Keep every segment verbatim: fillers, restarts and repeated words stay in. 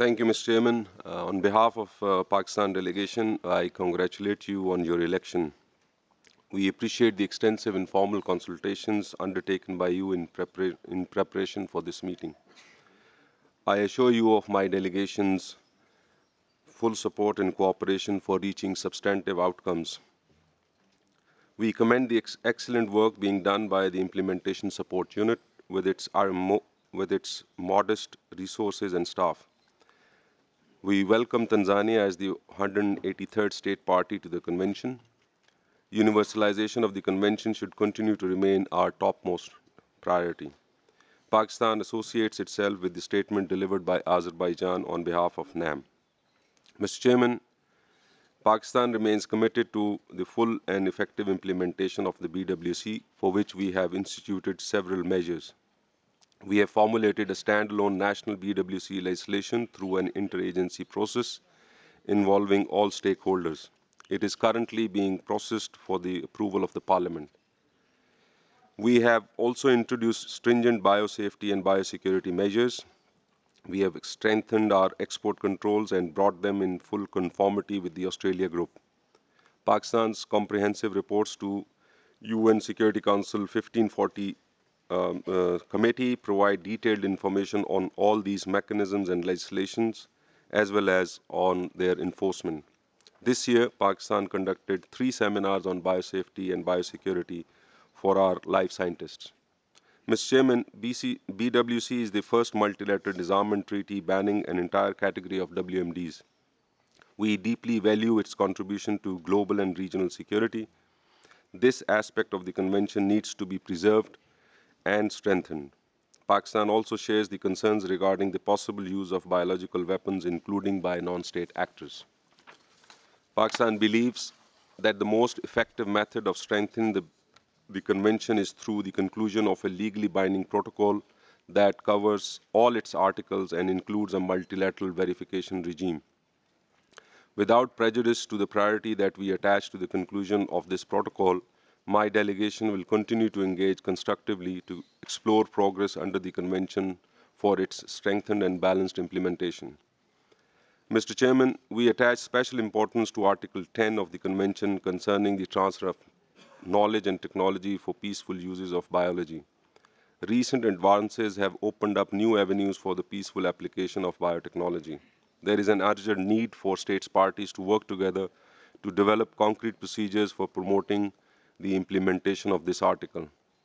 Thank you, Mister Chairman. Uh, on behalf of uh, Pakistan delegation, I congratulate you on your election. We appreciate the extensive informal consultations undertaken by you in, prepara in preparation for this meeting. I assure you of my delegation's full support and cooperation for reaching substantive outcomes. We commend the ex excellent work being done by the Implementation Support Unit with its, with its modest resources and staff. We welcome Tanzania as the one hundred eighty-third state party to the Convention. Universalization of the Convention should continue to remain our topmost priority. Pakistan associates itself with the statement delivered by Azerbaijan on behalf of NAM. Mister Chairman, Pakistan remains committed to the full and effective implementation of the B W C, for which we have instituted several measures. We have formulated a standalone national B W C legislation through an interagency process involving all stakeholders. It is currently being processed for the approval of the Parliament. We have also introduced stringent biosafety and biosecurity measures. We have strengthened our export controls and brought them in full conformity with the Australia Group. Pakistan's comprehensive reports to U N Security Council fifteen forty um, uh, Committee provide detailed information on all these mechanisms and legislations, as well as on their enforcement. This year, Pakistan conducted three seminars on biosafety and biosecurity for our life scientists. Mister Chairman, B C, B W C is the first multilateral disarmament treaty banning an entire category of W M Ds. We deeply value its contribution to global and regional security. This aspect of the Convention needs to be preserved and strengthened. Pakistan also shares the concerns regarding the possible use of biological weapons, including by non-state actors. Pakistan believes that the most effective method of strengthening the, the Convention is through the conclusion of a legally binding protocol that covers all its articles and includes a multilateral verification regime. Without prejudice to the priority that we attach to the conclusion of this protocol, my delegation will continue to engage constructively to explore progress under the Convention for its strengthened and balanced implementation. Mister Chairman, we attach special importance to Article ten of the Convention concerning the transfer of knowledge and technology for peaceful uses of biology. Recent advances have opened up new avenues for the peaceful application of biotechnology. There is an urgent need for states parties to work together to develop concrete procedures for promoting the implementation of this article.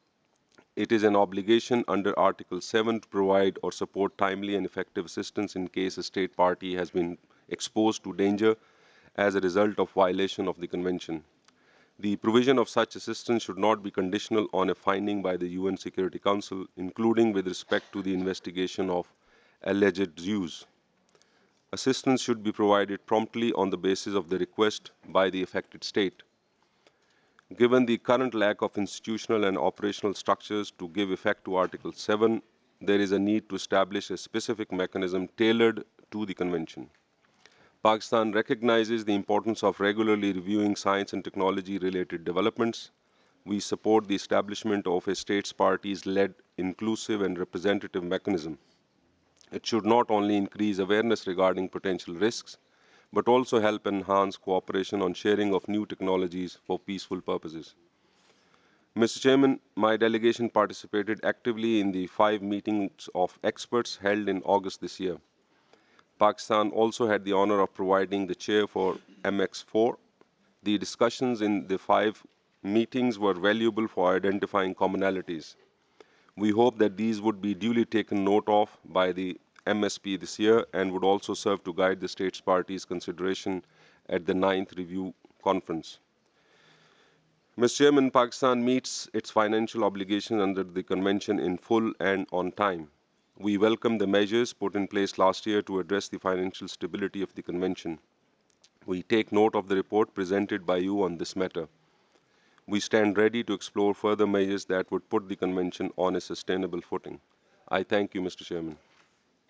It is an obligation under Article seven to provide or support timely and effective assistance in case a state party has been exposed to danger as a result of violation of the Convention. The provision of such assistance should not be conditional on a finding by the U N Security Council, including with respect to the investigation of alleged use. Assistance should be provided promptly on the basis of the request by the affected state. Given the current lack of institutional and operational structures to give effect to Article seven, there is a need to establish a specific mechanism tailored to the Convention. Pakistan recognizes the importance of regularly reviewing science and technology-related developments. We support the establishment of a states parties-led, inclusive and representative mechanism. It should not only increase awareness regarding potential risks, but also help enhance cooperation on sharing of new technologies for peaceful purposes. Mister Chairman, my delegation participated actively in the five meetings of experts held in August this year. Pakistan also had the honor of providing the chair for M X four. The discussions in the five meetings were valuable for identifying commonalities. We hope that these would be duly taken note of by the M S P this year and would also serve to guide the states parties' consideration at the ninth Review Conference. Mister Chairman, Pakistan meets its financial obligations under the Convention in full and on time. We welcome the measures put in place last year to address the financial stability of the Convention. We take note of the report presented by you on this matter. We stand ready to explore further measures that would put the Convention on a sustainable footing. I thank you, Mister Chairman.